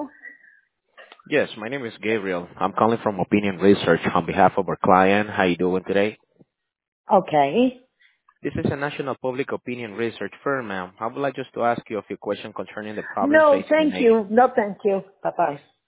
Yes, my name is Gabriel. I'm calling from Opinion Research on behalf of our client. How you doing today? Okay. This is a national public opinion research firm, ma'am. I would like just to ask you a few questions concerning the problems No, facing the thank nation. you. No, thank you. Bye-bye.